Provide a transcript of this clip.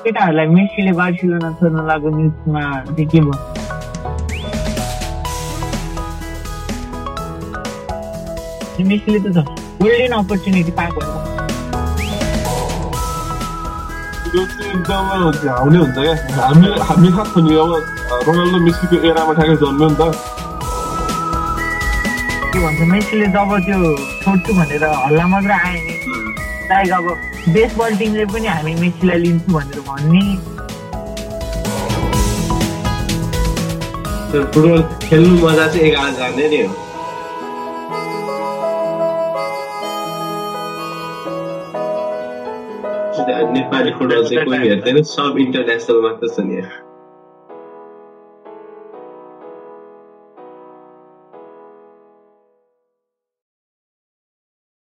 केटाहरूलाई मेसीले बार्सिलोना छोड्न लागेको न्युजमा चाहिँ के भयो? मेसीले त गोल्डन अपर्च्युनिटी पाएको हो। त्यो चाहिँ एकदम झाउने हुन्छ क्या। हामी खास पनि अब रोनाल्डो मेसीको एरामा ठ्याक्कै जन्म्यो नि त। के भन्छ मेसीले जब त्यो छोड्छु भनेर हल्ला मात्र आयो नि, लाइक अब बेसबल टिमले पनि हामी मेसीलाई लिन्छु भनेर भन्ने। फुटबल खेल्नु मजा चाहिँ 11 जाने नै हो। नेपाली फुटबल चाहिँ कोही हेर्दैन, सब इन्टरनेसनल मात्र छ नि।